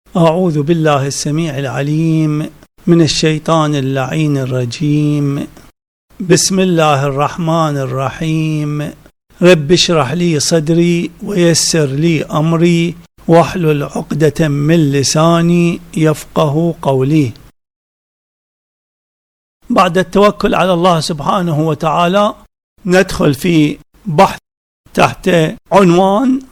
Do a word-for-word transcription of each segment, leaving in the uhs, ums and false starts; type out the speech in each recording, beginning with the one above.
أعوذ بالله السميع العليم من الشيطان اللعين الرجيم. بسم الله الرحمن الرحيم. رب اشرح لي صدري ويسر لي أمري واحلل عقدة من لساني يفقه قولي. بعد التوكل على الله سبحانه وتعالى ندخل في بحث تحت عنوان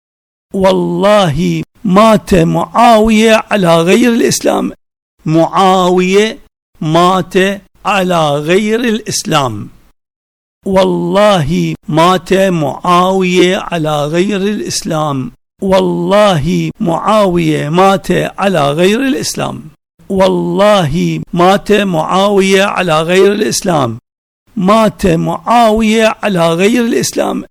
والله مات معاوية على غير الإسلام. معاوية مات على غير الإسلام. والله مات معاوية على غير الإسلام. والله معاوية مات على غير الإسلام. والله مات معاوية على غير الإسلام. مات معاوية على غير الإسلام.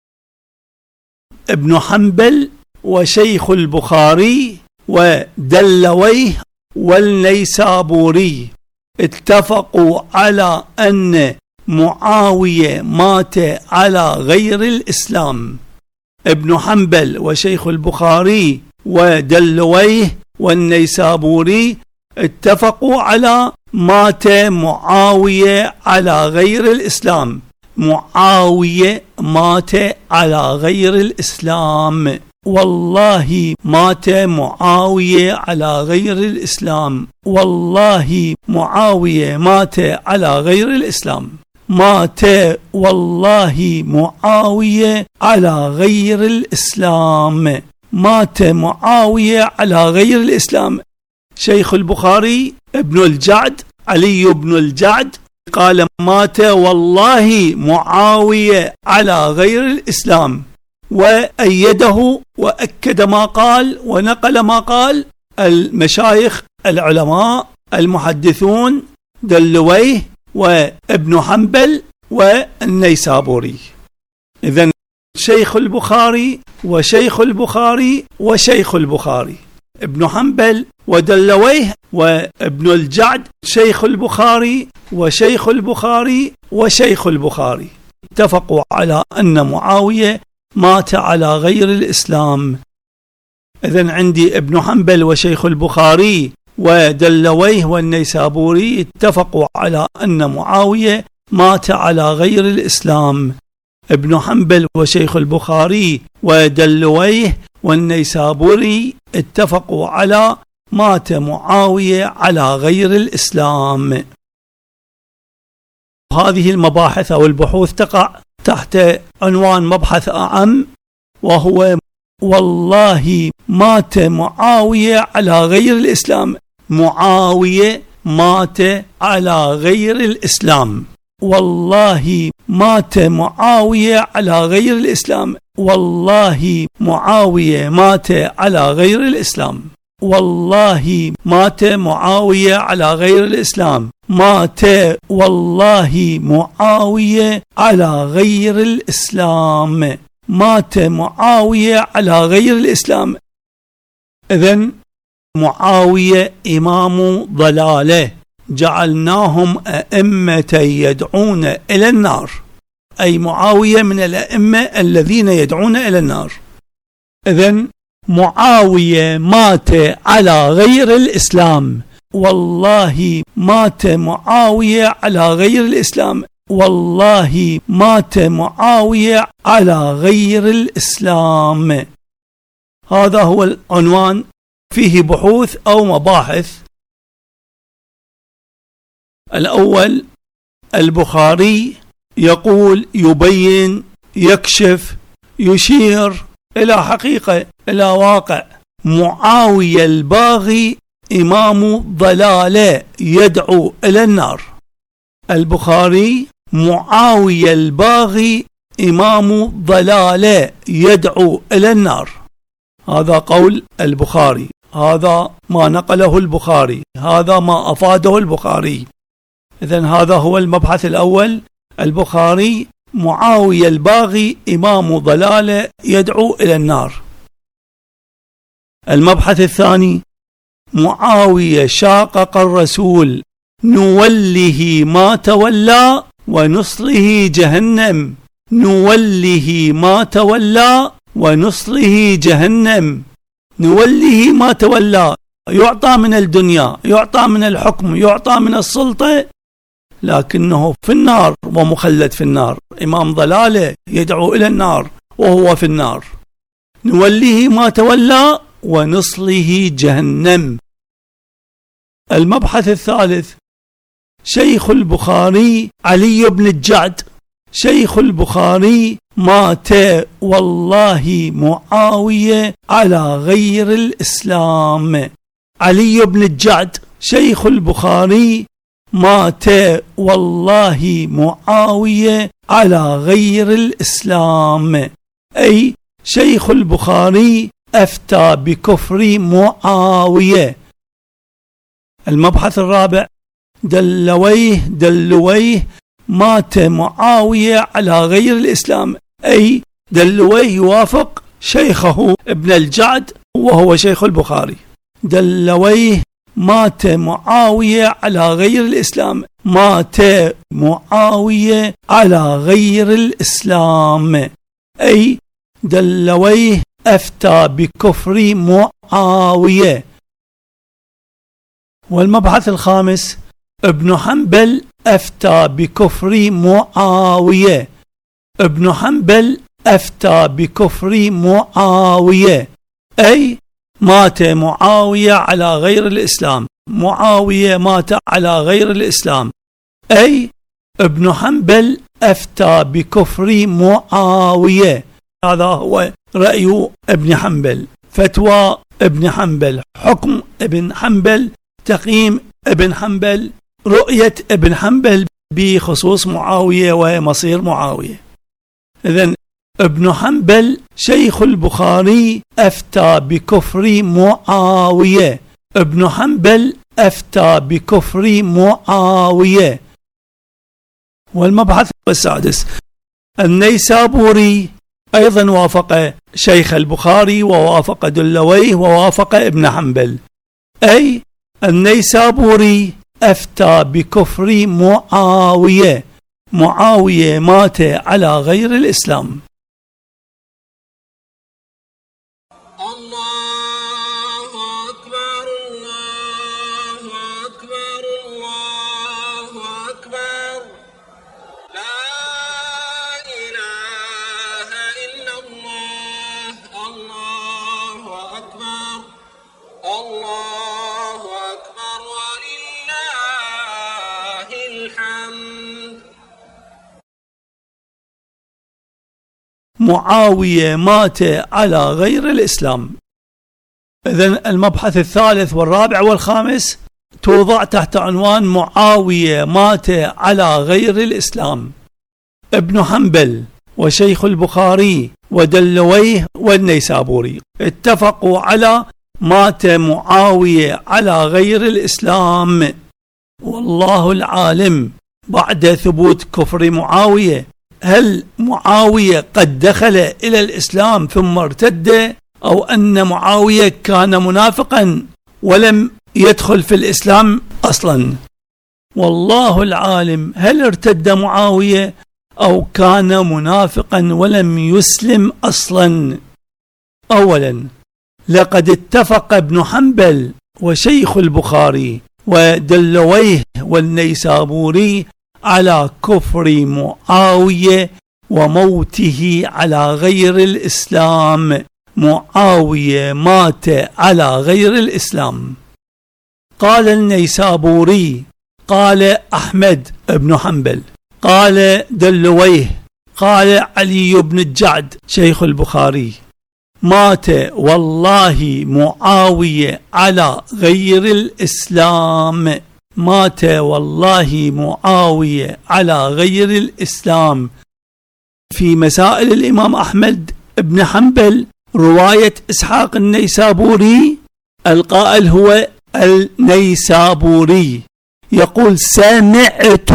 ابن حنبل وشيخ البخاري ودلويه والنيسابوري اتفقوا على أن معاوية مات على غير الإسلام. ابن حنبل وشيخ البخاري ودلويه والنيسابوري اتفقوا على مات معاوية على غير الإسلام. معاوية مات على غير الإسلام. والله مات معاوية على غير الإسلام. والله معاوية مات على غير الإسلام. مات والله معاوية على غير الإسلام. مات معاوية على غير الإسلام. شيخ البخاري ابن الجعد علي بن الجعد قال مات والله معاوية على غير الإسلام، وأيده وأكد ما قال ونقل ما قال المشايخ العلماء المحدثون دلويه وابن حنبل والنيسابوري. إذن شيخ البخاري وشيخ البخاري وشيخ البخاري ابن حنبل ودلويه وابن الجعد شيخ البخاري وشيخ البخاري وشيخ البخاري اتفقوا على أن معاوية مات على غير الإسلام. إذن عندي ابن حنبل وشيخ البخاري ودلويه والنيسابوري اتفقوا على أن معاوية مات على غير الإسلام. ابن حنبل وشيخ البخاري ودلويه والنيسابوري اتفقوا على مات معاوية على غير الإسلام. هذه المباحث أو البحوث تقع تحت عنوان مبحث أعم، وهو والله مات معاوية على غير الإسلام. معاوية مات على غير الإسلام. والله مات معاوية على غير الإسلام. والله معاوية مات على غير الإسلام. والله مات معاوية على غير الإسلام. مات والله معاوية على غير الإسلام. مات معاوية على غير الإسلام. إذن معاوية إمام ضلاله جعلناهم أئمة يدعون إلى النار، أي معاوية من الأئمة الذين يدعون إلى النار. إذن معاوية مات على غير الإسلام. والله مات معاوية على غير الإسلام. والله مات معاوية على غير الإسلام. هذا هو العنوان، فيه بحوث أو مباحث. الأول البخاري يقول يبين يكشف يشير إلى حقيقة إلى واقع معاوية الباغي إمام ضلالة يدعو إلى النار. البخاري معاوية الباغي إمام ضلالة يدعو إلى النار. هذا قول البخاري، هذا ما نقله البخاري، هذا ما أفاده البخاري. إذن هذا هو المبحث الأول. البخاري معاوية الباغي إمام ضلالة يدعو إلى النار. المبحث الثاني معاوية شاقق الرسول نوله ما تولى ونصله جهنم. نوله ما تولى ونصله جهنم. نوليه ما تولى، يعطى من الدنيا، يعطى من الحكم، يعطى من السلطة، لكنه في النار ومخلد في النار، إمام ضلالة يدعو إلى النار وهو في النار. نوليه ما تولى ونصله جهنم. المبحث الثالث: شيخ البخاري علي بن الجعد. شيخ البخاري مات والله معاوية على غير الإسلام. علي بن الجعد شيخ البخاري مات والله معاوية على غير الإسلام، أي شيخ البخاري أفتى بكفر معاوية. المبحث الرابع: دلويه دلويه مات معاوية على غير الإسلام، أي دلويه يوافق شيخه ابن الجعد وهو شيخ البخاري. دلويه مات معاوية على غير الإسلام، مات معاوية على غير الإسلام، أي دلويه أفتى بكفر معاوية. والمبحث الخامس: ابن حنبل أفتى بكفر معاوية. ابن حنبل أفتى بكفر معاوية، أي مات معاوية على غير الإسلام. معاوية مات على غير الإسلام، أي ابن حنبل أفتى بكفر معاوية. هذا هو رأي ابن حنبل، فتوى ابن حنبل، حكم ابن حنبل، تقييم ابن حنبل، رؤية ابن حنبل بخصوص معاوية ومصير معاوية. إذن ابن حنبل شيخ البخاري أفتى بكفر معاوية. ابن حنبل أفتى بكفر معاوية. والمبحث السادس: النيسابوري أيضا وافق شيخ البخاري ووافق دلويه ووافق ابن حنبل، أي النيسابوري أفتى بكفر معاوية. معاوية مات على غير الإسلام. الله أكبر الله أكبر الله أكبر، لا إله إلا الله. الله أكبر الله أكبر ولله الحمد. معاوية مات على غير الإسلام. إذن المبحث الثالث والرابع والخامس توضع تحت عنوان معاوية مات على غير الإسلام. ابن حنبل وشيخ البخاري ودلويه والنيسابوري اتفقوا على مات معاوية على غير الإسلام، والله العالم بعد ثبوت كفر معاوية هل معاوية قد دخل إلى الإسلام ثم ارتد، أو أن معاوية كان منافقا ولم يدخل في الإسلام أصلا. والله العالم هل ارتد معاوية أو كان منافقا ولم يسلم أصلا. أولا، لقد اتفق ابن حنبل وشيخ البخاري ودلويه والنيسابوري على كفر معاوية وموته على غير الإسلام. معاوية مات على غير الإسلام. قال النيسابوري، قال أحمد بن حنبل، قال دلويه، قال علي بن الجعد شيخ البخاري: مات والله معاوية على غير الإسلام. مات والله معاوية على غير الإسلام. في مسائل الإمام أحمد بن حنبل رواية إسحاق النيسابوري، القائل هو النيسابوري، يقول: سمعت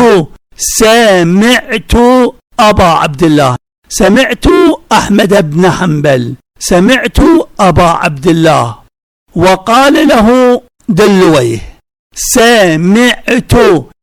سمعت أبا عبد الله، سمعت أحمد بن حنبل، سمعت أبا عبد الله. وقال له دلويه: سمعت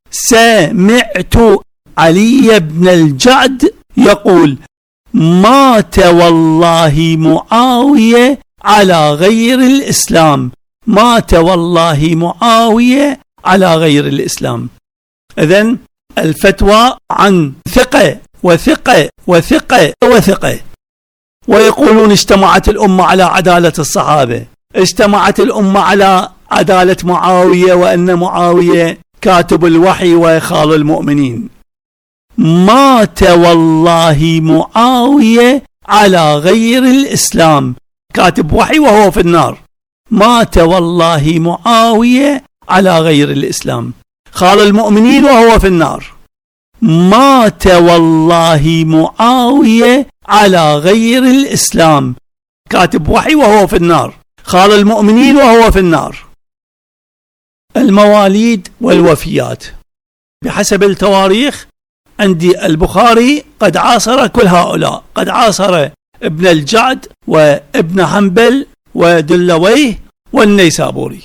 سمعت علي بن الجعد يقول: مات والله معاوية على غير الإسلام. مات والله معاوية على غير الإسلام. إذن الفتوى عن ثقة وثقة وثقة وثقة. ويقولون اجتمعت الأمة على عدالة الصحابة، اجتمعت الأمة على عدالة معاوية، وأن معاوية كاتب الوحي وخال المؤمنين. مات والله معاوية على غير الإسلام، كاتب وحي وهو في النار. مات والله معاوية على غير الإسلام، خال المؤمنين وهو في النار. مات والله معاوية على غير الإسلام، كاتب وحي وهو في النار، خال المؤمنين وهو في النار. المواليد والوفيات بحسب التواريخ عندي البخاري قد عاصر كل هؤلاء، قد عاصر ابن الجعد وابن حنبل ودلويه والنيسابوري.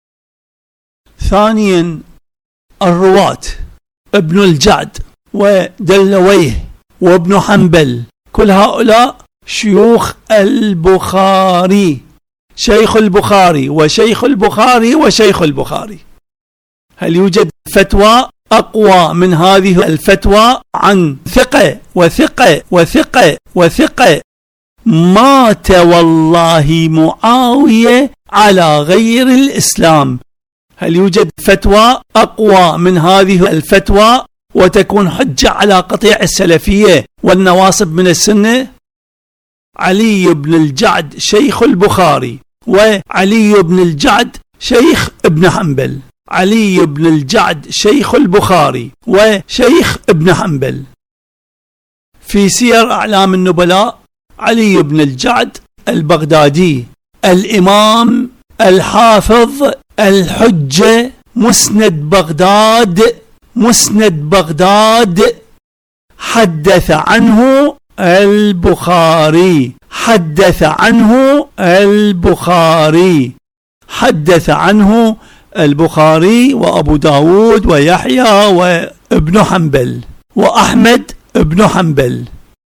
ثانيا الرواة ابن الجعد ودلويه وابن حنبل، كل هؤلاء شيوخ البخاري، شيخ البخاري وشيخ البخاري وشيخ البخاري. هل يوجد فتوى أقوى من هذه الفتوى عن ثقة وثقة وثقة وثقة؟ مات والله معاوية على غير الإسلام. هل يوجد فتوى أقوى من هذه الفتوى وتكون حجة على قطيع السلفية والنواصب من السنة؟ علي بن الجعد شيخ البخاري، وعلي بن الجعد شيخ ابن حنبل. علي بن الجعد شيخ البخاري وشيخ ابن حنبل. في سير أعلام النبلاء علي بن الجعد البغدادي الإمام الحافظ الحجة، مسند بغداد، مسند بغداد، حدث عنه البخاري، حدث عنه البخاري، حدث عنه البخاري وأبو داود ويحيى وابن حنبل وأحمد ابن حنبل.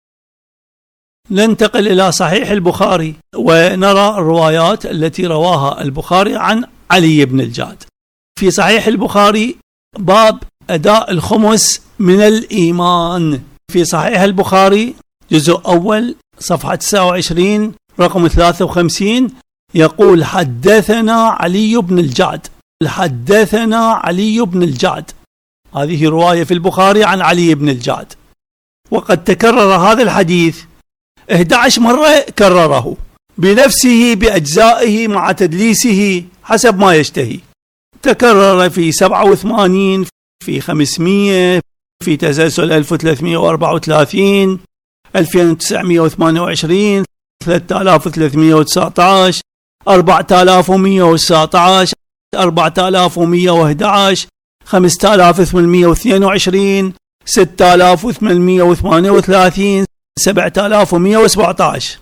ننتقل إلى صحيح البخاري ونرى الروايات التي رواها البخاري عن علي بن الجعد. في صحيح البخاري باب أداء الخمس من الإيمان. في صحيح البخاري جزء أول صفحة تسعة وعشرين رقم ثلاثة وخمسين يقول حدثنا علي بن الجعد، حدثنا علي بن الجعد. هذه رواية في البخاري عن علي بن الجعد، وقد تكرر هذا الحديث أحد عشر مرة، كرره بنفسه بأجزائه مع تدليسه حسب ما يشتهي. تكرر في سبعة وثمانين، في خمسمائة، في تسلسل ألف وثلاثمائة وأربعة وثلاثين، ألفين وتسعمائة وثمانية وعشرين، ثلاثة آلاف وثلاثمائة وتسعة عشر، أربعة آلاف ومائة وتسعة عشر، أربعة آلاف ومائة وأحد عشر، خمسة آلاف وثمانمائة واثنين وعشرين، ستة آلاف وثمانمائة وثمانية وثلاثين، سبعة آلاف ومائة وسبعة عشر.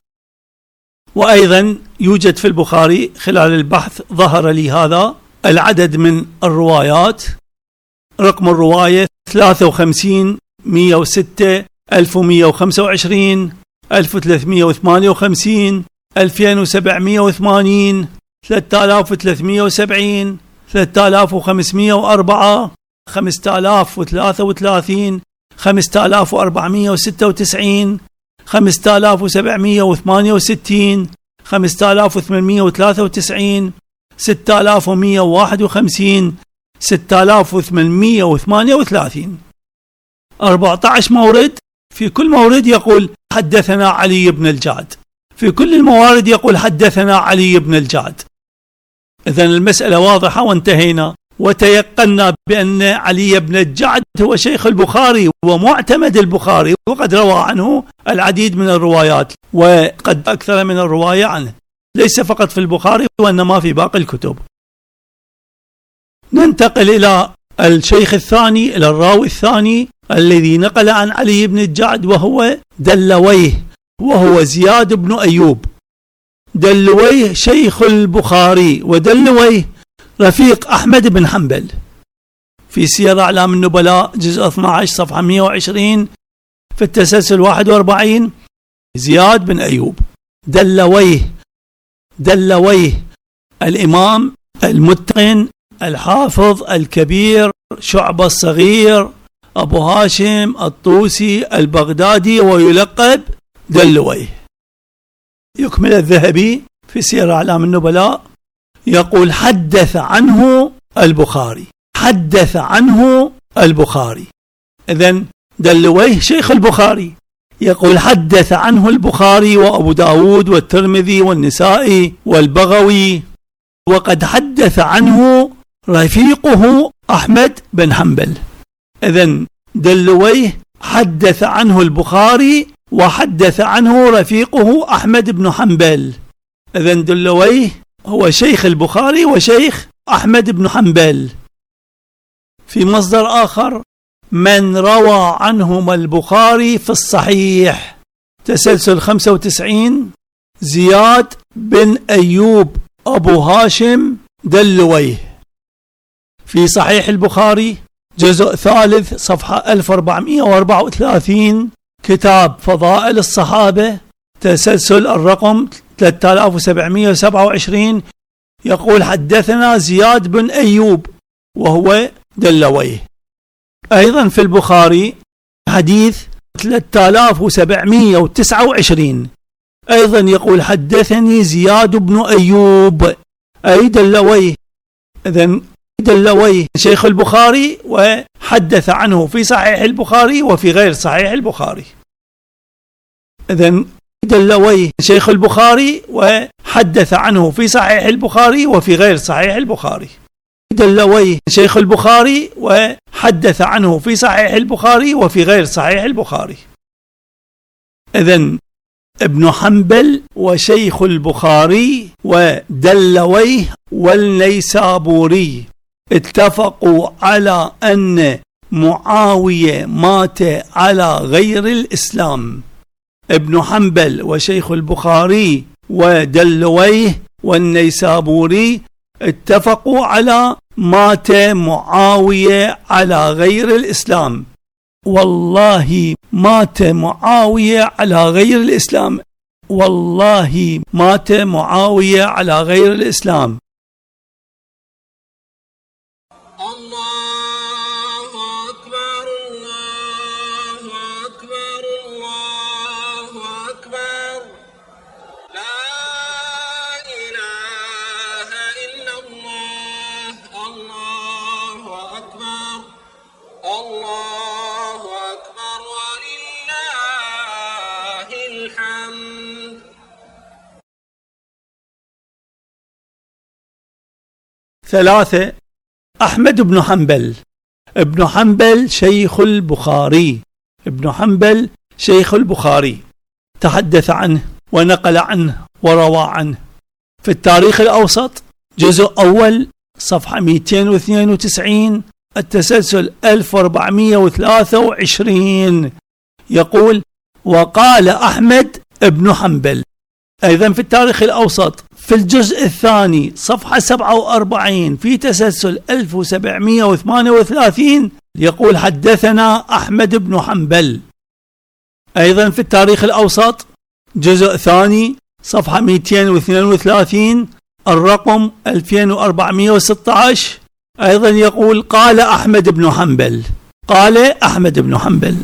وأيضا يوجد في البخاري خلال البحث ظهر لي هذا العدد من الروايات. رقم الرواية ثلاثة وخمسين، مائة وستة، ألف ومائة وخمسة وعشرين، ألف وثلاثمائة وثمانية وخمسين، ألفين وسبعمائة وثمانين، ثلاثة آلاف وثلاثمائة وسبعين، ثلاثة آلاف وخمسمائة وأربعة، خمسة آلاف وثلاثة وثلاثين، خمسة آلاف وأربعمائة وستة وتسعين، خمسة آلاف وسبعمائة وثمانية وستين، خمسة آلاف وثمانمائة وثلاثة وتسعين، ستة آلاف ومائة وواحد وخمسين، ستة آلاف وثمانمائة وثمانية وثلاثين. أربعة عشر مورد، في كل مورد يقول حدثنا علي بن الجعد، في كل الموارد يقول حدثنا علي بن الجعد. إذن المسألة واضحة وانتهينا، وتيقنا بأن علي بن الجعد هو شيخ البخاري ومعتمد البخاري، وقد روى عنه العديد من الروايات، وقد أكثر من الرواية عنه، ليس فقط في البخاري وإنما في باقي الكتب. ننتقل إلى الشيخ الثاني، إلى الراوي الثاني الذي نقل عن علي بن الجعد، وهو دلويه، وهو زياد بن أيوب. دلويه شيخ البخاري، ودلويه رفيق أحمد بن حنبل. في سير أعلام النبلاء جزء اثني عشر صفحة مائة وعشرين في التسلسل واحد وأربعين زياد بن أيوب. دلويه دلويه الإمام المتقن الحافظ الكبير شعبة الصغير أبو هاشم الطوسي البغدادي، ويلقب دلويه. يكمل الذهبي في سير أعلام النبلاء يقول حدث عنه البخاري، حدث عنه البخاري. إذن دلويه شيخ البخاري، يقول حدث عنه البخاري وأبو داود والترمذي والنسائي والبغوي، وقد حدث عنه رفيقه أحمد بن حنبل. إذن دلويه حدث عنه البخاري وحدث عنه رفيقه أحمد بن حنبل. إذن دلويه هو شيخ البخاري وشيخ أحمد بن حنبل. في مصدر آخر من روى عنهما البخاري في الصحيح، تسلسل خمسة وتسعين، زياد بن أيوب أبو هاشم دلويه. في صحيح البخاري جزء ثالث صفحة ألف وأربعمائة وأربعة وثلاثين، كتاب فضائل الصحابة، تسلسل الرقم ثلاثة آلاف وسبعمائة وسبعة وعشرين، يقول حدثنا زياد بن أيوب وهو دلويه. أيضا في البخاري حديث ثلاثة آلاف وسبعمائة وتسعة وعشرين، أيضا يقول حدثني زياد بن أيوب أي دلويه. إذن دلويه شيخ البخاري وحدث عنه في صحيح البخاري وفي غير صحيح البخاري. إذن دلويه شيخ البخاري وحدث عنه في صحيح البخاري وفي غير صحيح البخاري. دلويه شيخ البخاري وحدث عنه في صحيح البخاري وفي غير صحيح البخاري. إذن ابن حنبل وشيخ البخاري ودلويه والنيسابوري اتفقوا على أن معاوية مات على غير الإسلام. ابن حنبل وشيخ البخاري ودلويه والنيسابوري اتفقوا على مات معاوية على غير الإسلام. والله مات معاوية على غير الإسلام، والله مات معاوية على غير الإسلام. الله أكبر الله أكبر الله أكبر، لا إله إلا الله، الله أكبر الله أكبر ولله الحمد. ثلاثة. أحمد بن حنبل. ابن حنبل شيخ البخاري، ابن حنبل شيخ البخاري، تحدث عنه ونقل عنه وروى عنه. في التاريخ الأوسط جزء أول صفحة مئتين واثنين وتسعين، التسلسل ألف وأربعمائة وثلاثة وعشرين، يقول وقال أحمد بن حنبل. أيضا في التاريخ الأوسط في الجزء الثاني صفحة سبعة وأربعين في تسلسل ألف وسبعمائة وثمانية وثلاثين، يقول حدثنا أحمد بن حنبل. أيضا في التاريخ الأوسط جزء ثاني صفحة مئتين واثنين وثلاثين الرقم ألفين وأربعمائة وستة عشر، أيضا يقول قال أحمد بن حنبل، قال أحمد بن حنبل.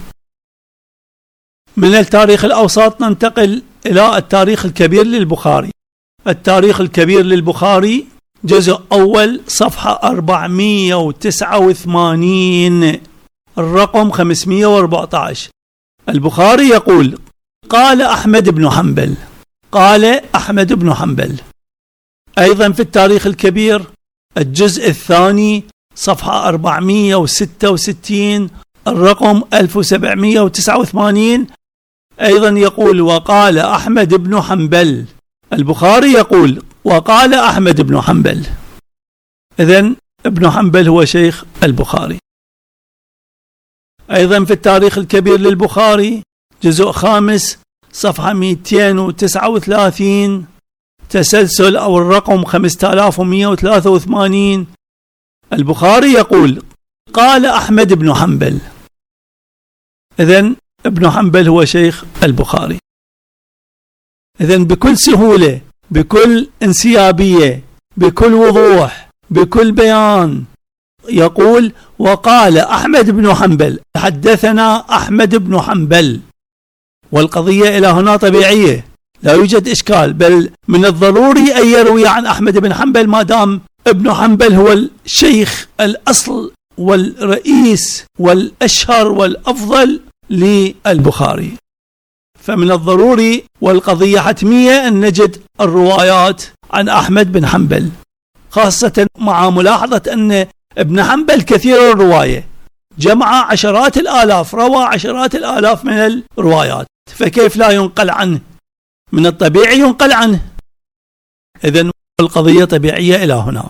من التاريخ الأوسط ننتقل إلى التاريخ الكبير للبخاري. التاريخ الكبير للبخاري جزء أول صفحة أربعمائة وتسعة وثمانين الرقم خمسمائة وأربعة عشر، البخاري يقول قال أحمد بن حنبل، قال أحمد بن حنبل. أيضا في التاريخ الكبير الجزء الثاني صفحة أربعمائة وستة وستين الرقم ألف وسبعمائة وتسعة وثمانين، أيضا يقول وقال أحمد بن حنبل، البخاري يقول وقال أحمد بن حنبل. إذن ابن حنبل هو شيخ البخاري. أيضا في التاريخ الكبير للبخاري جزء خامس صفحة مئتين وتسعة وثلاثين تسلسل أو الرقم خمسة آلاف ومئة وثلاثة وثمانين، البخاري يقول قال أحمد بن حنبل. إذن ابن حنبل هو شيخ البخاري. إذن بكل سهولة بكل انسيابية، بكل وضوح، بكل بيان، يقول: وقال أحمد بن حنبل، حدثنا أحمد بن حنبل. والقضية إلى هنا طبيعية، لا يوجد إشكال، بل من الضروري أن يروي عن أحمد بن حنبل ما دام ابن حنبل هو الشيخ الأصل والرئيس والأشهر والأفضل للبخاري. فمن الضروري والقضية حتمية أن نجد الروايات عن أحمد بن حنبل، خاصة مع ملاحظة أن ابن حنبل كثير الرواية، جمع عشرات الآلاف، روى عشرات الآلاف من الروايات، فكيف لا ينقل عنه؟ من الطبيعي ينقل عنه. إذن القضية طبيعية إلى هنا.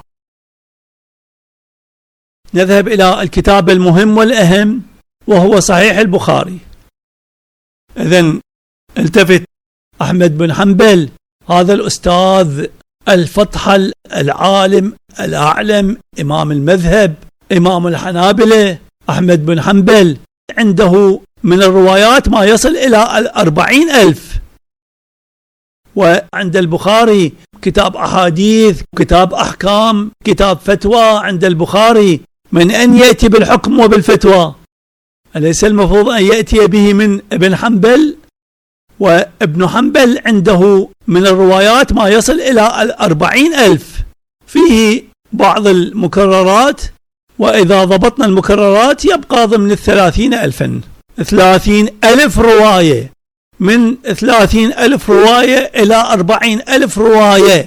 نذهب إلى الكتاب المهم والأهم وهو صحيح البخاري. إذن التفت أحمد بن حنبل، هذا الأستاذ الفطحل العالم الأعلم، إمام المذهب، إمام الحنابلة، أحمد بن حنبل عنده من الروايات ما يصل إلى الأربعين ألف. وعند البخاري كتاب أحاديث، كتاب أحكام، كتاب فتوى. عند البخاري من أن يأتي بالحكم وبالفتوى، أليس المفروض أن يأتي به من ابن حنبل؟ وابن حنبل عنده من الروايات ما يصل إلى الأربعين ألف، فيه بعض المكررات، وإذا ضبطنا المكررات يبقى ضمن الثلاثين ألفا، ثلاثين ألف رواية، من ثلاثين ألف رواية إلى أربعين ألف رواية.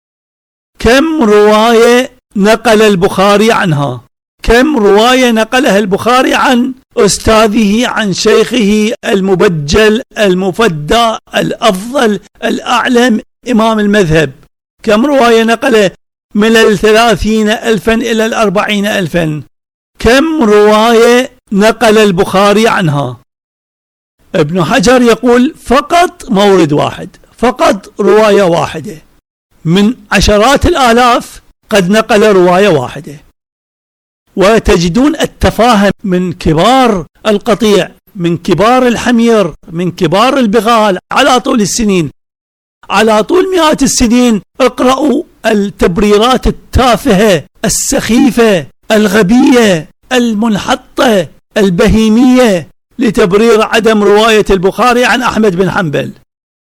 كم رواية نقل البخاري عنها؟ كم رواية نقلها البخاري عن أستاذه، عن شيخه المبجل المفدى الأفضل الأعلم إمام المذهب؟ كم رواية نقله من الثلاثين ألفا إلى الأربعين ألفا؟ كم رواية نقل البخاري عنها؟ ابن حجر يقول فقط مورد واحد، فقط رواية واحدة، من عشرات الآلاف قد نقل رواية واحدة. وتجدون التفاهم من كبار القطيع، من كبار الحمير، من كبار البغال على طول السنين، على طول مئات السنين. اقرأوا التبريرات التافهة السخيفة الغبية المنحطة البهيمية لتبرير عدم رواية البخاري عن أحمد بن حنبل.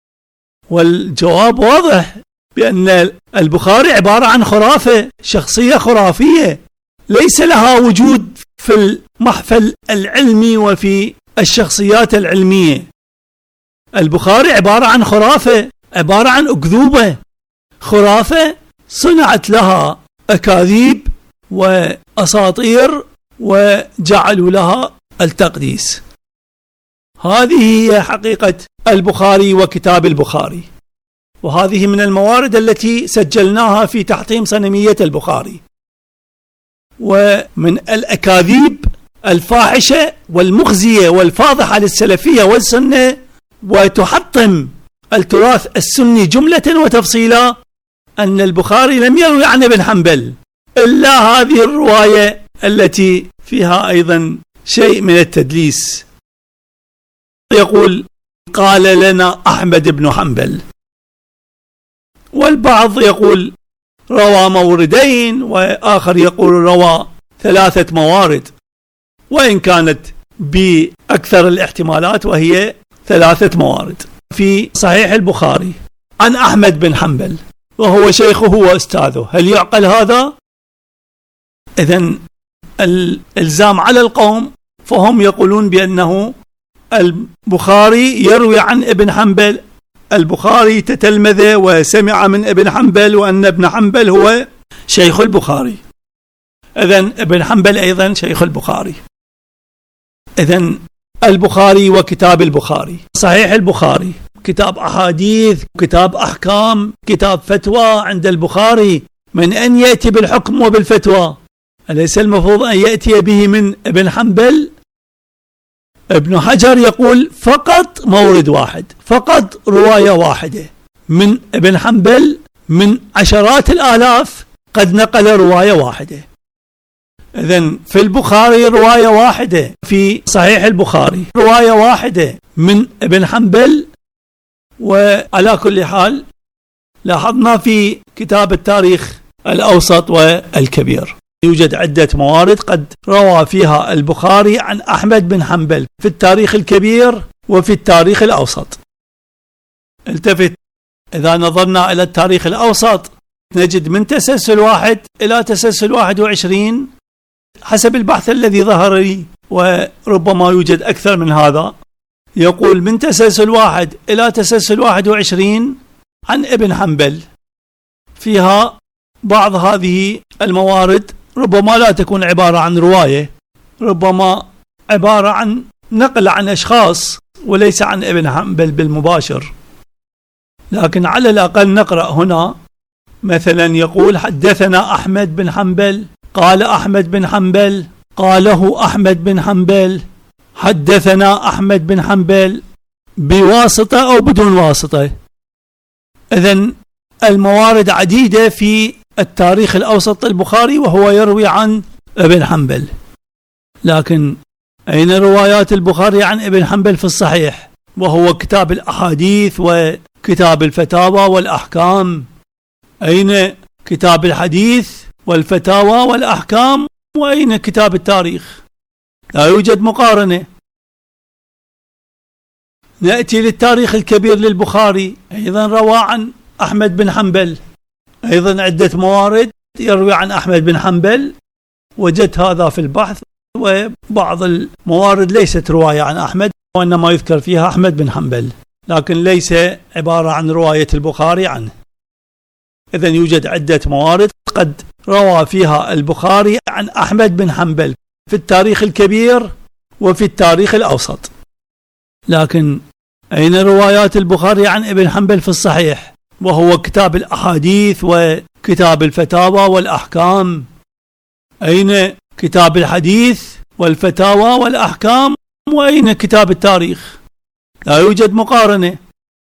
والجواب واضح بأن البخاري عبارة عن خرافة، شخصية خرافية ليس لها وجود في المحفل العلمي وفي الشخصيات العلمية. البخاري عبارة عن خرافة، عبارة عن أكذوبة، خرافة صنعت لها أكاذيب وأساطير وجعلوا لها التقديس. هذه هي حقيقة البخاري وكتاب البخاري، وهذه من الموارد التي سجلناها في تحطيم صنمية البخاري. ومن الأكاذيب الفاحشة والمخزية والفاضحة للسلفية والسنة وتحطم التراث السني جملة وتفصيلا أن البخاري لم يروي عن ابن حنبل إلا هذه الرواية التي فيها أيضا شيء من التدليس. يقول قال لنا أحمد بن حنبل، والبعض يقول روى موردين، وآخر يقول روى ثلاثة موارد، وإن كانت بأكثر الاحتمالات وهي ثلاثة موارد في صحيح البخاري عن أحمد بن حنبل وهو شيخه وأستاذه. هل يعقل هذا؟ إذن الإلزام على القوم، فهم يقولون بأنه البخاري يروي عن ابن حنبل، البخاري تتلمذ وسمع من ابن حنبل، وأن ابن حنبل هو شيخ البخاري، إذن ابن حنبل أيضا شيخ البخاري. إذن البخاري وكتاب البخاري، صحيح البخاري كتاب أحاديث، كتاب أحكام، كتاب فتوى. عند البخاري من أن يأتي بالحكم وبالفتوى، أليس المفروض أن يأتي به من ابن حنبل؟ ابن حجر يقول فقط مورد واحد، فقط رواية واحدة من ابن حنبل، من عشرات الآلاف قد نقل رواية واحدة. إذن في البخاري رواية واحدة، في صحيح البخاري رواية واحدة من ابن حنبل. وعلى كل حال لاحظنا في كتاب التاريخ الأوسط والكبير يوجد عدة موارد قد روى فيها البخاري عن أحمد بن حنبل في التاريخ الكبير وفي التاريخ الأوسط. التفت، إذا نظرنا إلى التاريخ الأوسط نجد من تسلسل واحد إلى تسلسل واحد وعشرين حسب البحث الذي ظهر لي، وربما يوجد أكثر من هذا. يقول من تسلسل واحد إلى تسلسل واحد وعشرين عن ابن حنبل، فيها بعض هذه الموارد ربما لا تكون عبارة عن رواية، ربما عبارة عن نقل عن أشخاص وليس عن ابن حنبل بالمباشر، لكن على الأقل نقرأ هنا مثلا يقول حدثنا أحمد بن حنبل، قال أحمد بن حنبل، قاله أحمد بن حنبل، حدثنا أحمد بن حنبل، بواسطة أو بدون واسطة. إذن الموارد عديدة في التاريخ الأوسط البخاري وهو يروي عن ابن حنبل، لكن أين روايات البخاري عن ابن حنبل في الصحيح وهو كتاب الأحاديث وكتاب الفتاوى والأحكام؟ أين كتاب الحديث والفتاوى والأحكام وأين كتاب التاريخ؟ لا يوجد مقارنة. نأتي للتاريخ الكبير للبخاري، أيضا روى عن أحمد بن حنبل، أيضا عدة موارد يروي عن أحمد بن حنبل، وجدت هذا في البحث، وبعض الموارد ليست رواية عن أحمد وإنما يذكر فيها أحمد بن حنبل، لكن ليس عبارة عن رواية البخاري عنه. إذن يوجد عدة موارد قد روى فيها البخاري عن أحمد بن حنبل في التاريخ الكبير وفي التاريخ الأوسط، لكن أين روايات البخاري عن ابن حنبل في الصحيح وهو كتاب الأحاديث وكتاب الفتاوى والأحكام؟ أين كتاب الحديث والفتاوى والأحكام وأين كتاب التاريخ؟ لا يوجد مقارنة.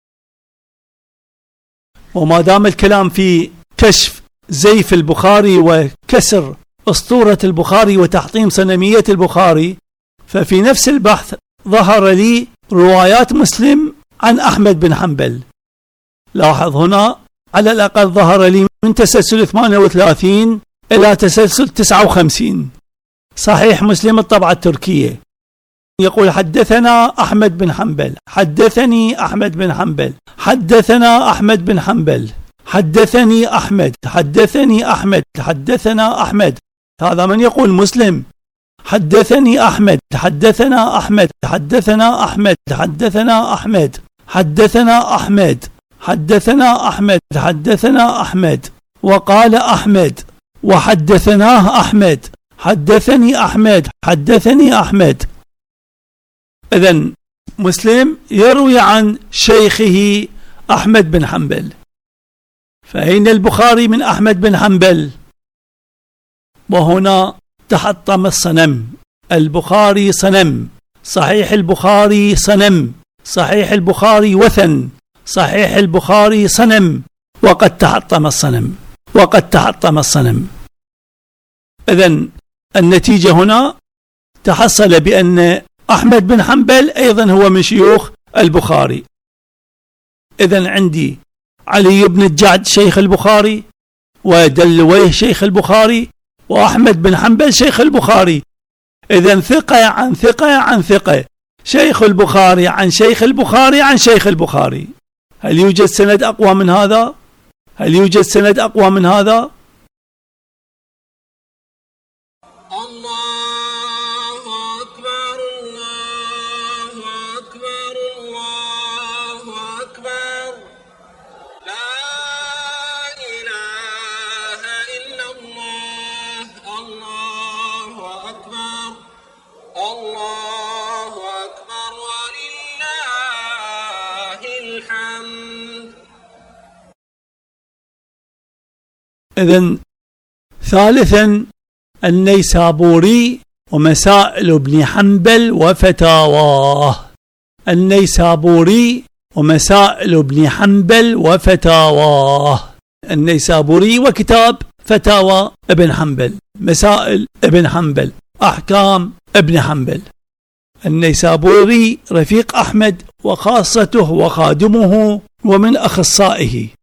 وما دام الكلام في كشف زيف البخاري وكسر أسطورة البخاري وتحطيم صنمية البخاري، ففي نفس البحث ظهر لي روايات مسلم عن أحمد بن حنبل. لاحظ هنا على الأقل ظهر لي من تسلسل ثمانية وثلاثين إلى تسلسل تسعة وخمسين صحيح مسلم الطبعة التركية. يقول حدثنا أحمد بن حنبل، حدثني أحمد بن حنبل، حدثنا أحمد بن حنبل، حدثني أحمد، حدثني أحمد، حدثنا أحمد. هذا من يقول مسلم. حدثني أحمد، حدثنا أحمد، حدثنا أحمد، حدثنا أحمد، حدثنا أحمد، حدثنا أحمد، حدثنا أحمد، وقال أحمد، وحدثناه أحمد، حدثني أحمد، حدثني أحمد. إذن مسلم يروي عن شيخه أحمد بن حنبل، فأين البخاري من أحمد بن حنبل؟ وهنا تحطم الصنم. البخاري صنم، صحيح البخاري صنم، صحيح البخاري وثن، صحيح البخاري صنم، وقد تحطم الصنم، وقد تحطم الصنم. إذن النتيجة هنا تحصل بأن أحمد بن حنبل أيضا هو من شيوخ البخاري. إذن عندي علي بن الجعد شيخ البخاري، ودلويه شيخ البخاري، وأحمد بن حنبل شيخ البخاري. إذن ثقة عن ثقة عن ثقة، شيخ البخاري عن شيخ البخاري عن شيخ البخاري. هل يوجد سند أقوى من هذا؟ هل يوجد سند أقوى من هذا؟ إذن ثالثا النيسابوري ومسائل ابن حنبل وفتاواه. النيسابوري ومسائل ابن حنبل وفتاواه. النيسابوري وكتاب فتاوى ابن حنبل، مسائل ابن حنبل، أحكام ابن حنبل. النيسابوري رفيق أحمد وخاصته وخادمه ومن أخصائه،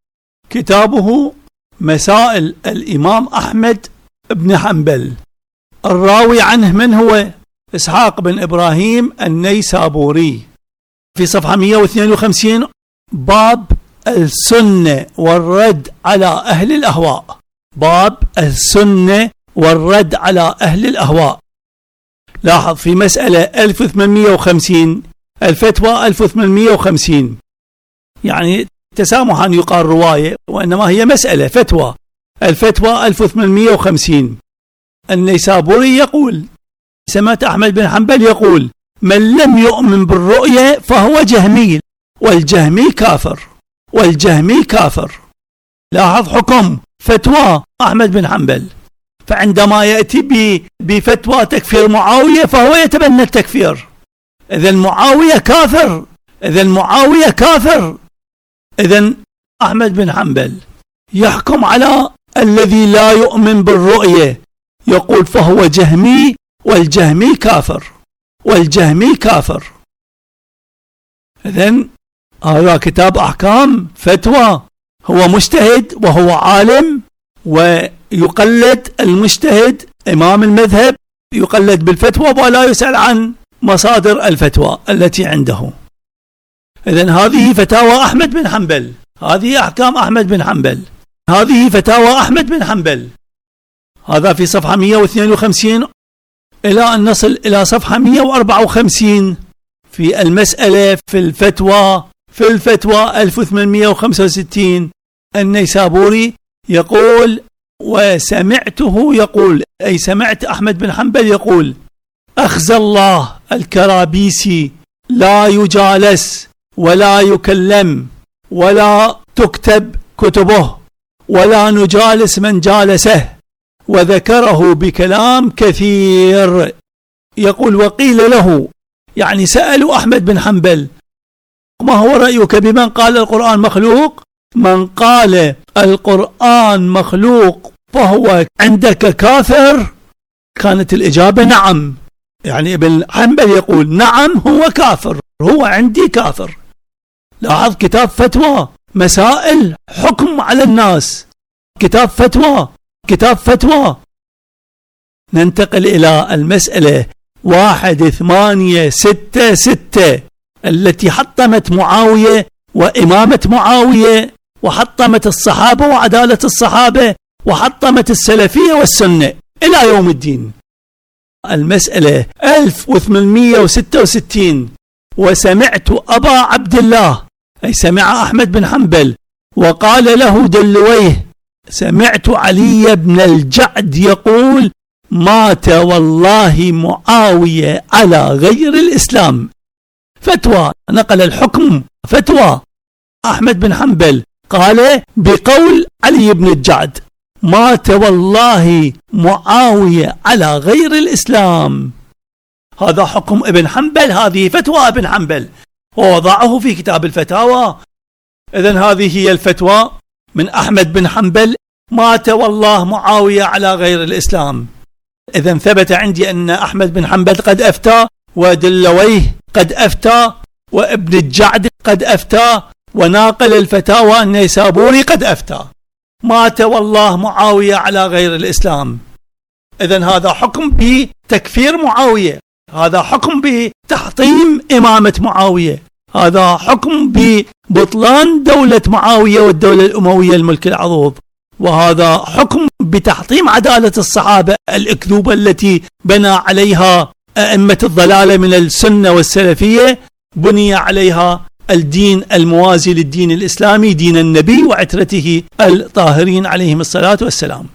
كتابه مسائل الإمام أحمد بن حنبل. الراوي عنه من هو؟ إسحاق بن إبراهيم النيسابوري. في صفحة مئة واثنين وخمسين باب السنة والرد على أهل الأهواء. باب السنة والرد على أهل الأهواء. لاحظ في مسألة ألف وثمانمئة وخمسين، الفتوى ألف وثمانمئة وخمسين، يعني تسامحا يقال رواية وإنما هي مسألة فتوى. الفتوى ألف وثمانمئة وخمسين. النيسابوري يقول سمعت أحمد بن حنبل يقول من لم يؤمن بالرؤية فهو جهمي، والجهمي كافر، والجهمي كافر. لاحظ حكم فتوى أحمد بن حنبل. فعندما يأتي بفتوى تكفير معاوية فهو يتبنى التكفير. إذا معاوية كافر، إذا معاوية كافر. إذا أحمد بن حنبل يحكم على الذي لا يؤمن بالرؤية، يقول فهو جهمي، والجهمي كافر، والجهمي كافر. إذن هذا كتاب أحكام فتوى. هو مجتهد وهو عالم ويقلد المجتهد إمام المذهب، يقلد بالفتوى ولا يسأل عن مصادر الفتوى التي عنده. إذن هذه فتاوى أحمد بن حنبل، هذه أحكام أحمد بن حنبل، هذه فتاوى أحمد بن حنبل. هذا في صفحة مئة واثنين وخمسين إلى أن نصل إلى صفحة مئة وأربعة وخمسين في المسألة في الفتوى. في الفتوى ألف وثمانمئة وخمسة وستين النيسابوري يقول وسمعته يقول، أي سمعت أحمد بن حنبل يقول أخزى الله الكرابيسي لا يجالس ولا يكلم ولا تكتب كتبه ولا نجالس من جالسه، وذكره بكلام كثير. يقول وقيل له، يعني سألوا أحمد بن حنبل ما هو رأيك بمن قال القرآن مخلوق؟ من قال القرآن مخلوق فهو عندك كافر؟ كانت الإجابة نعم. يعني ابن حنبل يقول نعم هو كافر، هو عندي كافر. لاحظ كتاب فتوى، مسائل حكم على الناس، كتاب فتوى، كتاب فتوى. ننتقل إلى المسألة واحد ثمانية ستة ستة التي حطمت معاوية وإمامة معاوية، وحطمت الصحابة وعدالة الصحابة، وحطمت السلفية والسنة إلى يوم الدين. المسألة ألف وثمانمئة وستة وستين وسمعت أبا عبد الله، أي سمع أحمد بن حنبل وقال له دلويه سمعت علي بن الجعد يقول مات والله معاوية على غير الإسلام. فتوى، نقل الحكم فتوى أحمد بن حنبل قال بقول علي بن الجعد مات والله معاوية على غير الإسلام. هذا حكم ابن حنبل، هذه فتوى ابن حنبل ووضعه في كتاب الفتاوى. إذن هذه هي الفتوى من أحمد بن حنبل، مات والله معاوية على غير الإسلام. إذن ثبت عندي أن أحمد بن حنبل قد أفتى، ودلويه قد أفتى، وابن الجعد قد أفتى، وناقل الفتاوى النيسابوري قد أفتى، مات والله معاوية على غير الإسلام. إذن هذا حكم بتكفير معاوية، هذا حكم بتحطيم إمامة معاوية، هذا حكم ببطلان دولة معاوية والدولة الأموية الملك العضوض، وهذا حكم بتحطيم عدالة الصحابة الأكذوبة التي بنى عليها أئمة الضلالة من السنة والسلفية، بني عليها الدين الموازي للدين الإسلامي، دين النبي وعترته الطاهرين عليهم الصلاة والسلام.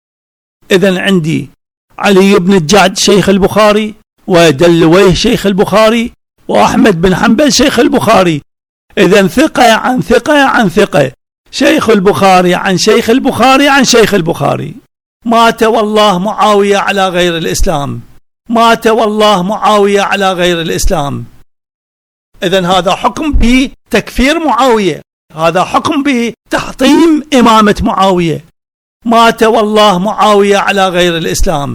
إذن عندي علي بن الجعد شيخ البخاري، ودلويه شيخ البخاري، وأحمد بن حنبل شيخ البخاري. إذن ثقة عن ثقة عن ثقة، شيخ البخاري عن شيخ البخاري عن شيخ البخاري. مات والله معاوية على غير الإسلام، مات والله معاوية على غير الإسلام. إذن هذا حكم بتكفير معاوية، هذا حكم بتحطيم إمامة معاوية، مات والله معاوية على غير الإسلام.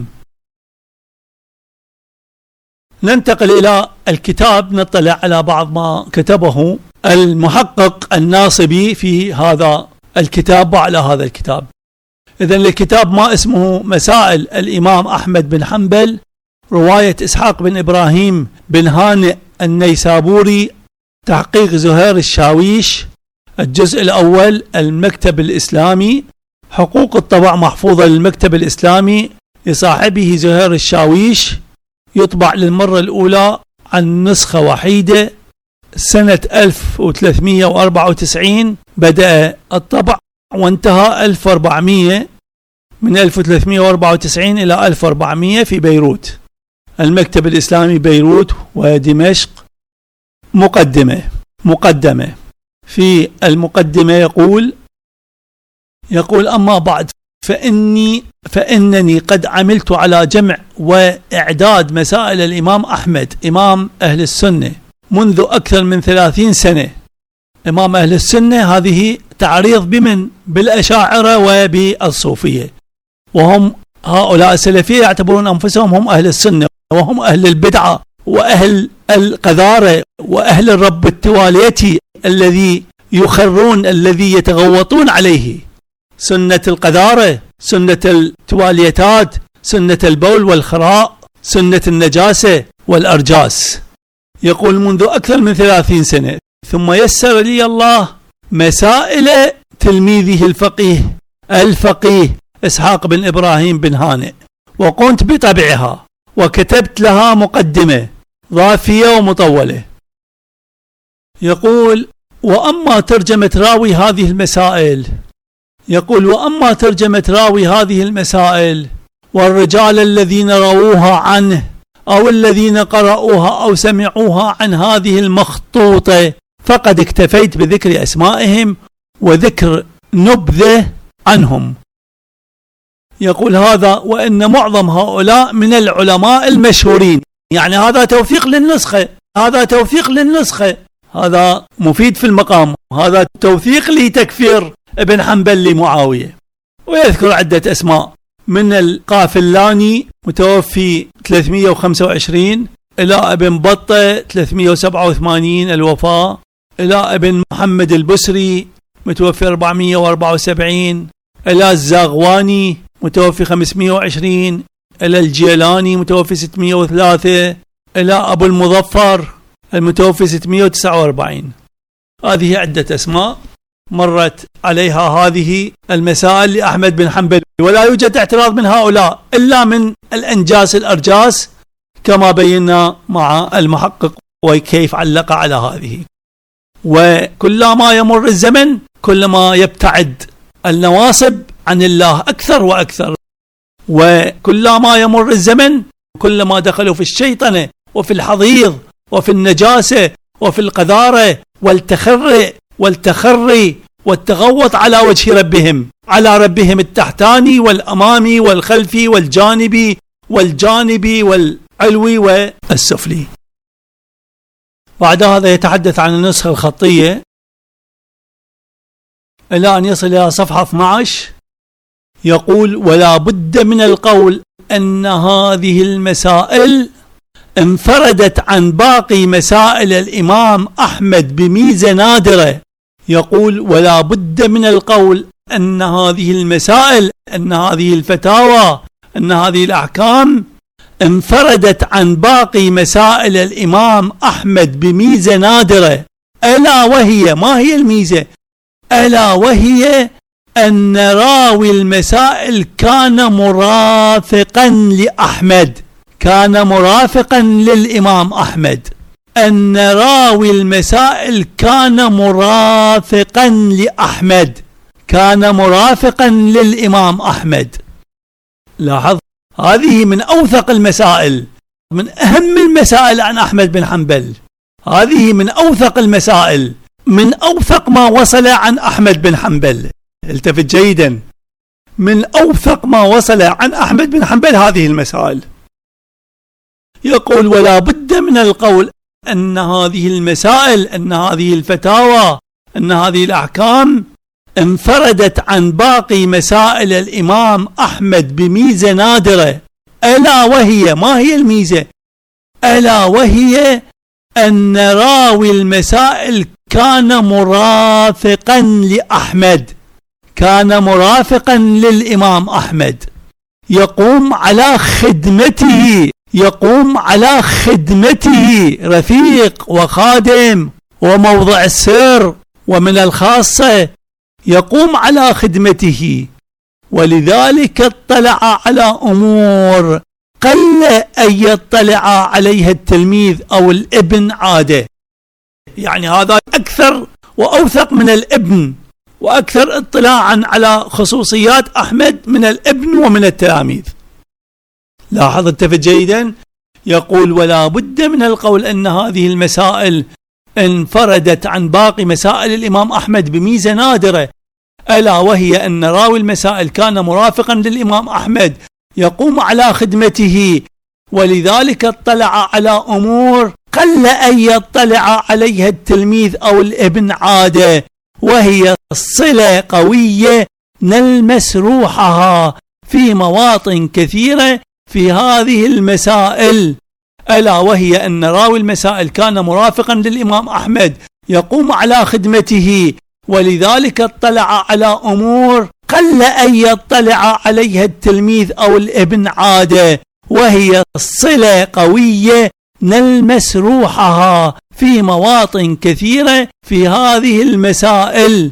ننتقل إلى الكتاب، نطلع على بعض ما كتبه المحقق الناصبي في هذا الكتاب على هذا الكتاب. إذن الكتاب ما اسمه مسائل الإمام أحمد بن حنبل، رواية إسحاق بن إبراهيم بن هانئ النيسابوري، تحقيق زهير الشاويش، الجزء الأول، المكتب الإسلامي، حقوق الطبع محفوظة للمكتب الإسلامي لصاحبه زهير الشاويش، يطبع للمرة الأولى عن نسخة وحيدة سنة ألف وثلاثمئة وأربعة وتسعين بدأ الطبع، وانتهى ألف وأربعمئة، من ألف وثلاثمئة وأربعة وتسعين إلى ألف وأربعمئة في بيروت، المكتب الإسلامي بيروت ودمشق. مقدمة مقدمة في المقدمة يقول يقول أما بعد فإني فإنني قد عملت على جمع وإعداد مسائل الإمام أحمد إمام أهل السنة منذ أكثر من ثلاثين سنة. إمام أهل السنة هذه تعريض بمن؟ بالأشاعرة وبالصوفية، وهم هؤلاء السلفية يعتبرون أنفسهم هم أهل السنة، وهم أهل البدعة وأهل القذارة وأهل الرب التواليتي الذي يخرون، الذي يتغوطون عليه، سنة القذارة، سنة التواليتات، سنة البول والخراء، سنة النجاسة والأرجاس. يقول منذ أكثر من ثلاثين سنة، ثم يسر لي الله مسائل تلميذه الفقيه الفقيه إسحاق بن إبراهيم بن هانئ، وقمت بطبعها وكتبت لها مقدمة ضافية ومطولة. يقول وأما ترجمة راوي هذه المسائل يقول وأما ترجمة راوي هذه المسائل والرجال الذين رووها عنه أو الذين قرأوها أو سمعوها عن هذه المخطوطة فقد اكتفيت بذكر أسمائهم وذكر نبذة عنهم. يقول هذا وإن معظم هؤلاء من العلماء المشهورين، يعني هذا توثيق للنسخة، هذا توثيق للنسخة، هذا مفيد في المقام، هذا توثيق لتكفير ابن حنبل لمعاوية. ويذكر عدة أسماء من القافلاني متوفي ثلاثمئة وخمسة وعشرين إلى ابن بطة ثلاثمئة وسبعة وثمانين الوفاة، إلى ابن محمد البسري متوفي أربعمئة وأربعة وسبعين، إلى الزاغواني متوفي خمسمئة وعشرين، إلى الجيلاني متوفي ستمئة وثلاثة، إلى أبو المظفر المتوفي ستمئة وتسعة وأربعين. هذه عدة أسماء مرت عليها هذه المسائل لأحمد بن حنبل، ولا يوجد اعتراض من هؤلاء إلا من الأنجاس الأرجاس كما بينا مع المحقق وكيف علق على هذه. وكلما يمر الزمن كلما يبتعد النواصب عن الله أكثر وأكثر، وكلما يمر الزمن كلما دخلوا في الشيطنة وفي الحضيض وفي النجاسة وفي القذارة والتخري والتخري والتغوط على وجه ربهم، على ربهم التحتاني والأمامي والخلفي والجانبي والجانبي والعلوي والسفلي. بعد هذا يتحدث عن النسخة الخطية إلى أن يصل إلى صفحة اثني عشر. يقول ولا بد من القول أن هذه المسائل انفردت عن باقي مسائل الإمام أحمد بميزة نادرة. يقول ولا بد من القول أن هذه المسائل، أن هذه الفتاوى، أن هذه الأحكام انفردت عن باقي مسائل الإمام أحمد بميزة نادرة، ألا وهي، ما هي الميزة؟ ألا وهي أن راوي المسائل كان مرافقا لأحمد، كان مرافقا للإمام أحمد، أن راوي المسائل كان مرافقا لأحمد، كان مرافقا للإمام أحمد. لاحظ هذه من أوثق المسائل، من أهم المسائل عن أحمد بن حنبل، هذه من أوثق المسائل، من أوثق ما وصل عن أحمد بن حنبل. التفت جيدا، من أوثق ما وصل عن أحمد بن حنبل هذه المسائل. يقول ولا بد من القول أن هذه المسائل، أن هذه الفتاوى، أن هذه الأحكام انفردت عن باقي مسائل الإمام أحمد بميزة نادرة، ألا وهي، ما هي الميزة؟ ألا وهي أن راوي المسائل كان مرافقا لأحمد، كان مرافقا للإمام أحمد، يقوم على خدمته يقوم على خدمته رفيق وخادم وموضع السر ومن الخاصة، يقوم على خدمته، ولذلك اطلع على أمور قل أن يطلع عليها التلميذ أو الابن عادة. يعني هذا أكثر وأوثق من الابن، وأكثر اطلاعا على خصوصيات أحمد من الابن ومن التلاميذ. لاحظ التفت جيدا، يقول: ولا بد من القول أن هذه المسائل انفردت عن باقي مسائل الإمام أحمد بميزة نادرة، ألا وهي أن راوي المسائل كان مرافقا للإمام أحمد، يقوم على خدمته، ولذلك اطلع على أمور قل أن يطلع عليها التلميذ أو الابن عادة، وهي صلة قوية نلمس روحها في مواطن كثيرة في هذه المسائل، ألا وهي أن راوي المسائل كان مرافقا للإمام أحمد، يقوم على خدمته، ولذلك اطلع على أمور قل أن يطلع عليها التلميذ أو الابن عادة، وهي صلة قوية نلمس روحها في مواطن كثيرة في هذه المسائل.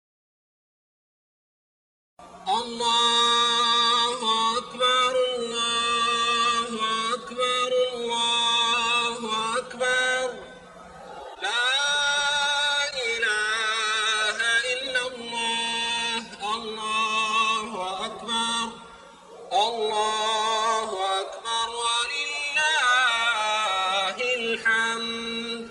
الله أكبر الله أكبر الله أكبر، لا إله إلا الله، الله أكبر الله أكبر ولله الحمد.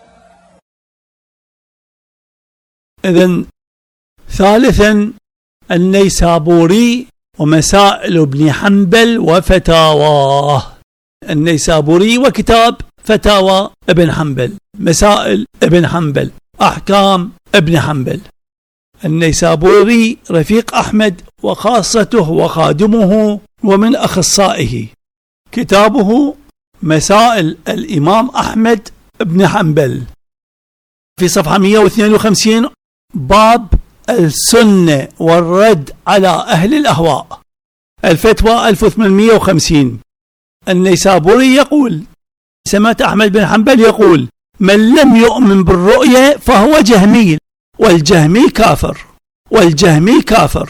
إذن ثالثا النيسابوري ومسائل ابن حنبل وفتاواه. النيسابوري وكتاب فتاوى ابن حنبل، مسائل ابن حنبل، أحكام ابن حنبل. النيسابوري رفيق أحمد وخاصته وخادمه ومن أخصائه. كتابه مسائل الإمام أحمد ابن حنبل، في صفحة مئة واثنين وخمسين باب السنة والرد على أهل الأهواء، الفتوى ألف وثمانمئة وخمسين. النيسابوري يقول: سمعت أحمد بن حنبل يقول: من لم يؤمن بالرؤية فهو جهمي، والجهمي كافر، والجهمي كافر،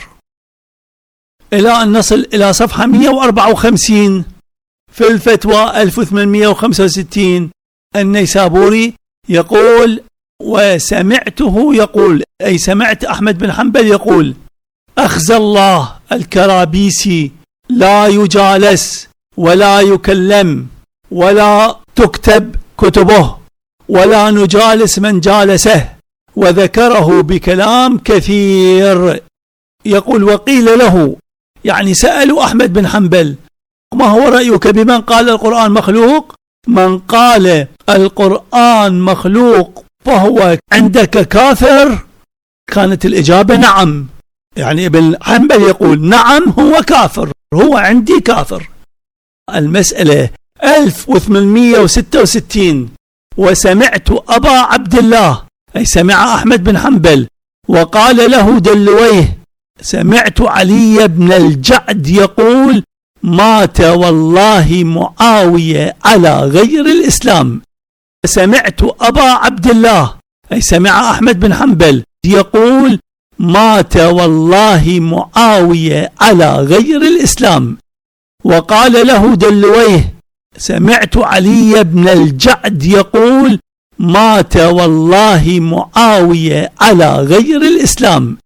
إلى أن نصل إلى صفحة مئة وأربعة وخمسين في الفتوى ألف وثمانمئة وخمسة وستين. النيسابوري يقول: وسمعته يقول، أي سمعت أحمد بن حنبل يقول: أخزى الله الكرابيسي لا يجالس ولا يكلم ولا تكتب كتبه ولا نجالس من جالسه، وذكره بكلام كثير. يقول: وقيل له، يعني سألوا أحمد بن حنبل: ما هو رأيك بمن قال القرآن مخلوق؟ من قال القرآن مخلوق فهو عندك كافر؟ كانت الإجابة نعم. يعني ابن حنبل يقول: نعم هو كافر، هو عندي كافر. المسألة ألف وثمانمئة وستة وستين. وسمعت أبا عبد الله، أي سمع أحمد بن حنبل، وقال له دلويه: سمعت علي بن الجعد يقول: مات والله معاوية على غير الإسلام. سمعت أبا عبد الله، أي سمع أحمد بن حنبل، يقول: مات والله معاوية على غير الإسلام. وقال له دلويه: سمعت علي بن الجعد يقول: مات والله معاوية على غير الإسلام.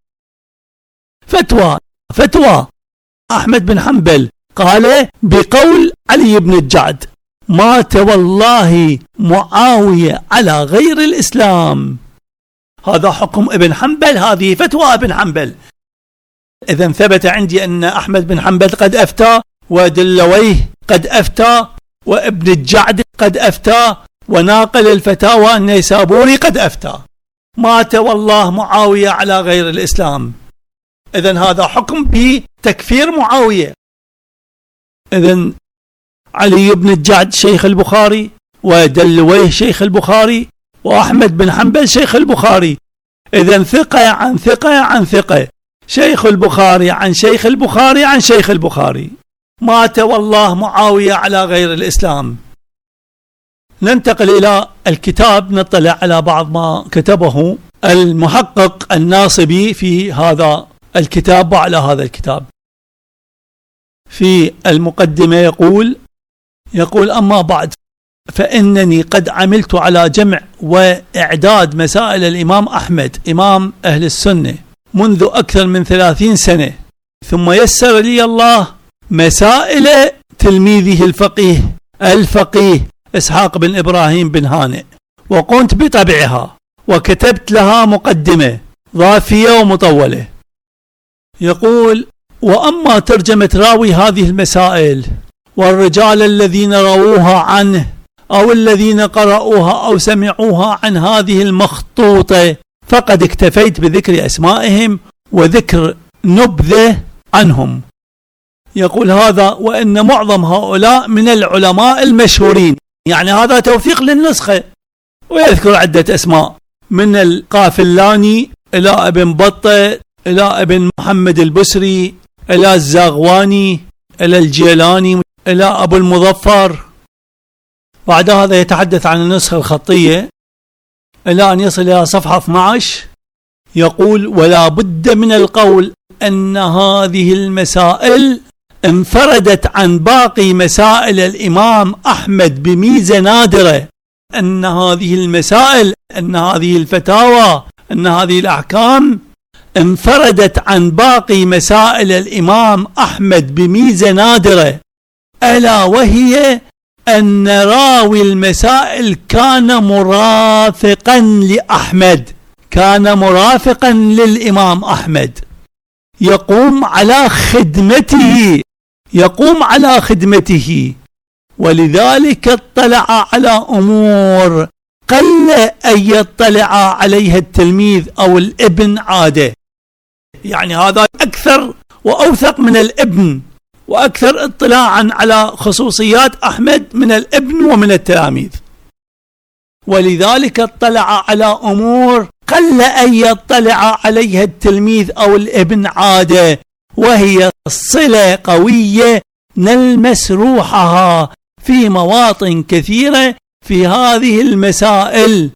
فتوى فتوى أحمد بن حنبل قال بقول علي بن الجعد: مات والله معاوية على غير الإسلام. هذا حكم ابن حنبل، هذه فتوى ابن حنبل. إذن ثبت عندي أن أحمد بن حنبل قد أفتى، ودلويه قد أفتى، وابن الجعد قد أفتى، وناقل الفتاوى النيسابوري قد أفتى: مات والله معاوية على غير الإسلام. إذن هذا حكم بتكفير معاوية. إذن علي بن الجعد شيخ البخاري، ودلويه شيخ البخاري، وأحمد بن حنبل شيخ البخاري. إذن ثقة عن ثقة عن ثقة. شيخ البخاري عن شيخ البخاري عن شيخ البخاري. مات والله معاوية على غير الإسلام. ننتقل إلى الكتاب، نطلع على بعض ما كتبه المحقق الناصبي في هذا الكتاب وعلى هذا الكتاب. في المقدمة يقول يقول أما بعد فإنني قد عملت على جمع وإعداد مسائل الإمام أحمد إمام أهل السنة منذ أكثر من ثلاثين سنة، ثم يسر لي الله مسائل تلميذه الفقيه الفقيه إسحاق بن إبراهيم بن هانئ، وقمت بطبعها وكتبت لها مقدمة ضافية ومطولة. يقول: وأما ترجمة راوي هذه المسائل والرجال الذين رووها عنه أو الذين قرأوها أو سمعوها عن هذه المخطوطة فقد اكتفيت بذكر أسمائهم وذكر نبذة عنهم. يقول هذا وإن معظم هؤلاء من العلماء المشهورين، يعني هذا توثيق للنسخة، ويذكر عدة أسماء من القافلاني إلى ابن بطة إلى ابن محمد البسري إلى الزاغواني إلى الجيلاني إلى أبو المظفر. بعد هذا يتحدث عن النسخة الخطية إلى أن يصل إلى صفحة اثني عشر. يقول: ولا بد من القول أن هذه المسائل انفردت عن باقي مسائل الإمام أحمد بميزة نادرة، أن هذه المسائل أن هذه الفتاوى أن هذه الأحكام انفردت عن باقي مسائل الإمام أحمد بميزة نادرة، ألا وهي أن راوي المسائل كان مرافقا لأحمد، كان مرافقا للإمام أحمد، يقوم على خدمته يقوم على خدمته ولذلك اطلع على أمور قل أن يطلع عليها التلميذ أو الابن عادة. يعني هذا أكثر وأوثق من الابن، وأكثر اطلاعا على خصوصيات أحمد من الابن ومن التلاميذ. ولذلك اطلع على أمور قل أن يطلع عليها التلميذ أو الابن عادة، وهي صلة قوية نلمس روحها في مواطن كثيرة في هذه المسائل.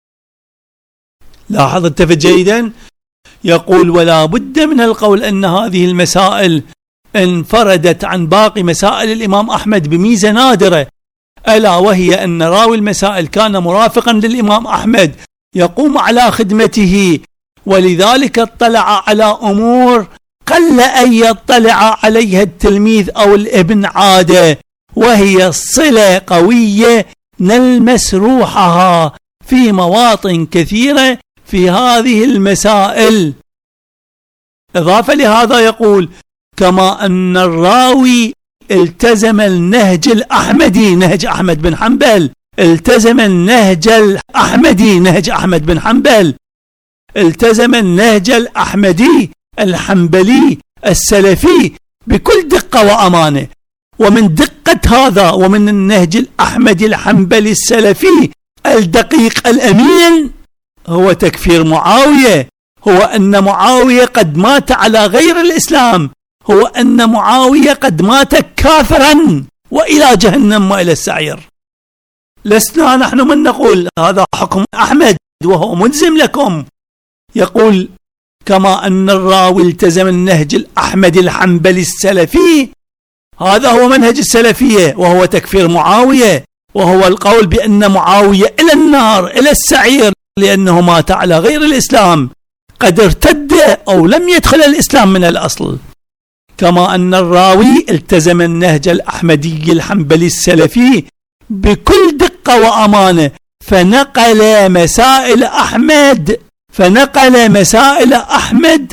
لاحظ التفت جيدا. يقول: ولا بد من القول أن هذه المسائل انفردت عن باقي مسائل الإمام أحمد بميزة نادرة، ألا وهي أن راوي المسائل كان مرافقا للإمام أحمد يقوم على خدمته، ولذلك اطلع على أمور قل أن يطلع عليها التلميذ أو الابن عادة، وهي صلة قوية نلمس روحها في مواطن كثيرة في هذه المسائل. إضافة لهذا يقول: كما أن الراوي التزم النهج الأحمدي، نهج أحمد بن حنبل، التزم النهج الأحمدي نهج أحمد بن حنبل، التزم النهج الأحمدي الحنبلي السلفي بكل دقة وأمانة. ومن دقة هذا ومن النهج الأحمدي الحنبلي السلفي الدقيق الأمين هو تكفير معاوية، هو أن معاوية قد مات على غير الإسلام، هو أن معاوية قد مات كافرا وإلى جهنم وإلى السعير. لسنا نحن من نقول هذا حكم أحمد وهو ملزم لكم. يقول: كما أن الراوي التزم النهج الأحمدي الحنبلي السلفي، هذا هو منهج السلفية، وهو تكفير معاوية، وهو القول بأن معاوية إلى النار إلى السعير لأنه مات على غير الإسلام، قد ارتد أو لم يدخل الإسلام من الأصل. كما أن الراوي التزم النهج الأحمدي الحنبلي السلفي بكل دقة وأمانة، فنقل مسائل أحمد فنقل مسائل أحمد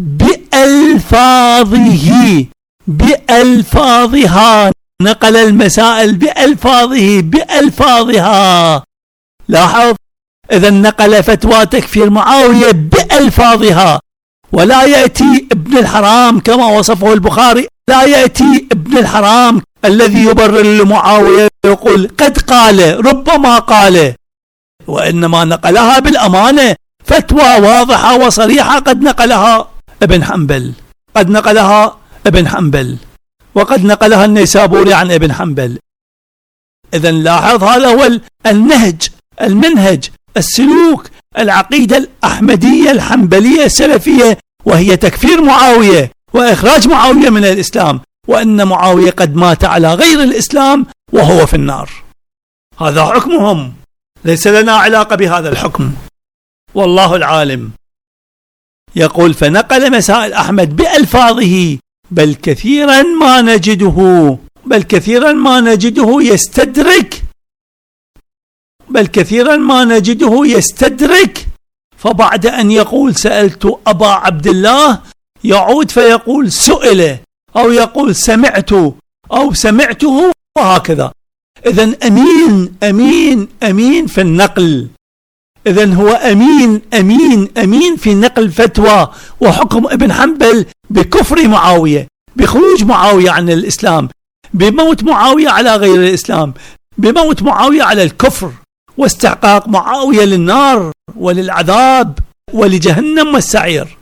بألفاظه بألفاظها نقل المسائل بألفاظه بألفاظها. لاحظ، إذا نقل فتوى تكفير معاوية بألفاظها، ولا يأتي ابن الحرام كما وصفه البخاري، لا يأتي ابن الحرام الذي يبرر لمعاوية يقول قد قال ربما قال، وإنما نقلها بالأمانة، فتوى واضحة وصريحة قد نقلها ابن حنبل، قد نقلها ابن حنبل، وقد نقلها النيسابوري عن ابن حنبل. إذن لاحظ هذا هو النهج، المنهج، السلوك، العقيدة الأحمدية الحنبلية السلفية، وهي تكفير معاوية وإخراج معاوية من الإسلام، وأن معاوية قد مات على غير الإسلام وهو في النار. هذا حكمهم، ليس لنا علاقة بهذا الحكم، والله العالم. يقول: فنقل مسائل أحمد بألفاظه بل كثيرا ما نجده بل كثيرا ما نجده يستدرك بل كثيرا ما نجده يستدرك فبعد أن يقول سألت أبا عبد الله يعود فيقول سئل، أو يقول سمعت أو سمعته، وهكذا. إذن أمين أمين أمين في النقل، إذن هو أمين أمين أمين في نقل فتوى وحكم ابن حنبل بكفر معاوية، بخروج معاوية عن الإسلام، بموت معاوية على غير الإسلام، بموت معاوية على الكفر، واستحقاق معاوية للنار وللعذاب ولجهنم والسعير.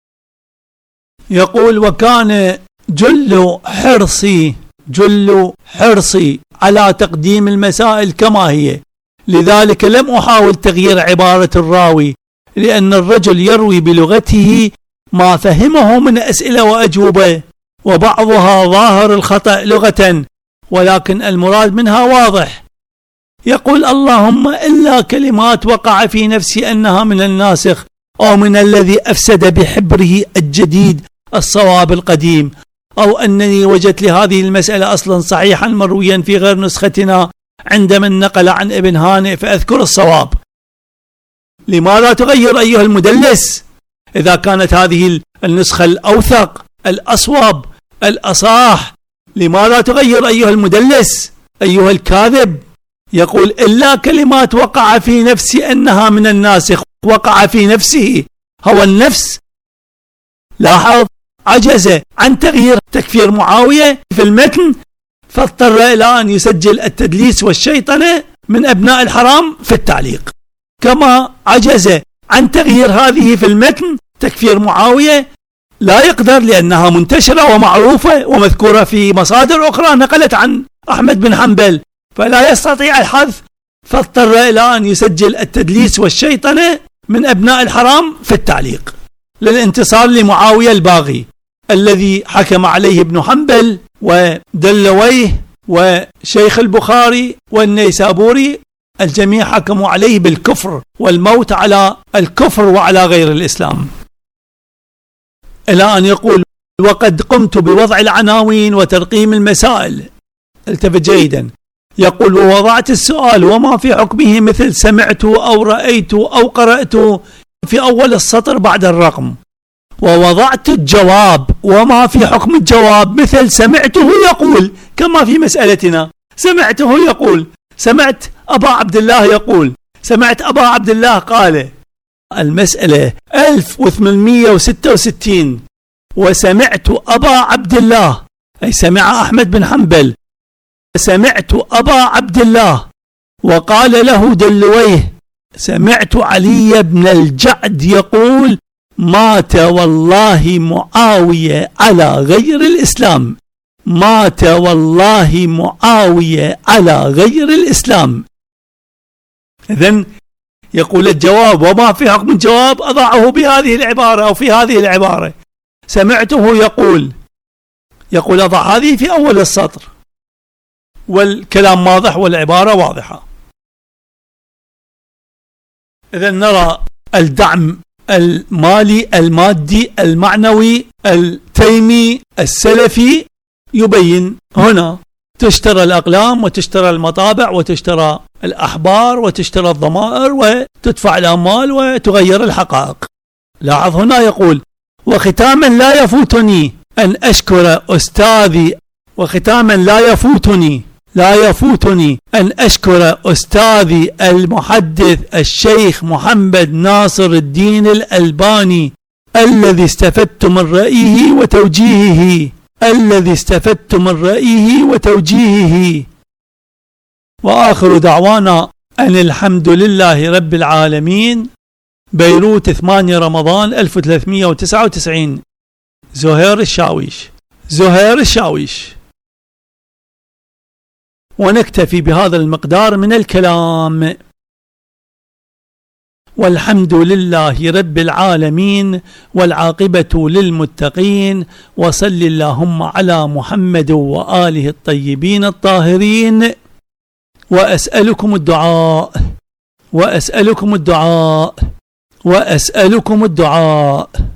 يقول: وكان جل حرصي جل حرصي على تقديم المسائل كما هي، لذلك لم أحاول تغيير عبارة الراوي، لأن الرجل يروي بلغته ما فهمه من أسئلة وأجوبة، وبعضها ظاهر الخطأ لغة، ولكن المراد منها واضح. يقول: اللهم إلا كلمات وقع في نفسي أنها من الناسخ أو من الذي أفسد بحبره الجديد الصواب القديم، أو أنني وجدت لهذه المسألة أصلا صحيحا مرويا في غير نسختنا عند من نقل عن ابن هانئ فأذكر الصواب. لماذا تغير أيها المدلس إذا كانت هذه النسخة الأوثق الأصوب الأصاح؟ لماذا تغير أيها المدلس أيها الكاذب؟ يقول: إلا كلمات وقع في نفسي أنها من الناسخ. وقع في نفسه هو النفس. لاحظ، عجز عن تغيير تكفير معاوية في المتن، فاضطر إلى أن يسجل التدليس والشيطنة من أبناء الحرام في التعليق، كما عجز عن تغيير هذه في المتن تكفير معاوية، لا يقدر لأنها منتشرة ومعروفة ومذكورة في مصادر أخرى نقلت عن أحمد بن حنبل، فلا يستطيع الحذف، فاضطر إلى أن يسجل التدليس والشيطنة من أبناء الحرام في التعليق للانتصار لمعاوية الباغي الذي حكم عليه ابن حنبل ودلويه وشيخ البخاري والنيسابوري، الجميع حكموا عليه بالكفر والموت على الكفر وعلى غير الإسلام. إلى أن يقول: وقد قمت بوضع العناوين وترقيم المسائل. التفت جيدا. يقول: ووضعت السؤال وما في حكمه مثل سمعت أو رأيت أو قرأت في أول السطر بعد الرقم، ووضعت الجواب وما في حكم الجواب مثل سمعته يقول، كما في مسألتنا. سمعته يقول، سمعت أبا عبد الله يقول، سمعت أبا عبد الله قال. المسألة ألف وثمانمئة وستة وستين. وسمعت أبا عبد الله أي سمع أحمد بن حنبل، سمعت أبا عبد الله وقال له دلويه سمعت علي بن الجعد يقول: مات والله معاوية على غير الإسلام، مات والله معاوية على غير الإسلام. إذن يقول الجواب وما في حكم الجواب أضعه بهذه العبارة أو في هذه العبارة. سمعته يقول يقول أضع هذه في أول السطر، والكلام واضح والعبارة واضحة. إذن نرى الدعم المالي المادي المعنوي التيمي السلفي يبين هنا تشترى الأقلام وتشترى المطابع وتشترى الأحبار وتشترى الضمائر وتدفع الأموال وتغير الحقائق. لاحظ هنا يقول: وختاما لا يفوتني أن أشكر أستاذي وختاما لا يفوتني لا يفوتني أن أشكر أستاذي المحدث الشيخ محمد ناصر الدين الألباني الذي استفدت من رأيه وتوجيهه الذي استفدت من رأيه وتوجيهه. وآخر دعوانا أن الحمد لله رب العالمين. بيروت ثمانية رمضان ألف وثلاثمئة وتسعة وتسعين. زهير الشاويش زهير الشاويش. ونكتفي بهذا المقدار من الكلام، والحمد لله رب العالمين، والعاقبة للمتقين، وصل اللهم على محمد وآله الطيبين الطاهرين. وأسألكم الدعاء وأسألكم الدعاء وأسألكم الدعاء.